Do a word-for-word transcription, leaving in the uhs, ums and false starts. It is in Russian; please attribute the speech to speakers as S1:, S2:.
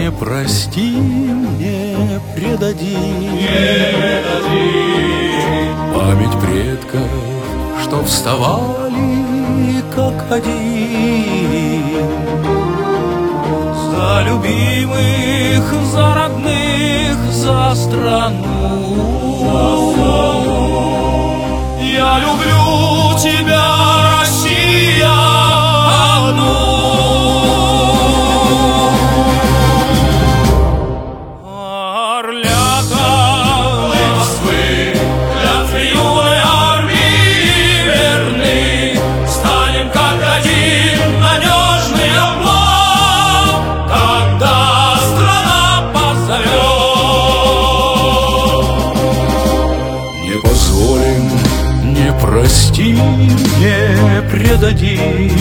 S1: Не простим, не предадим,
S2: не предадим
S1: память предков, что вставали как один.
S2: За любимых, за родных, за страну, за страну. Я люблю тебя, Россия, одну.
S1: Не позволим, не простим, не предадим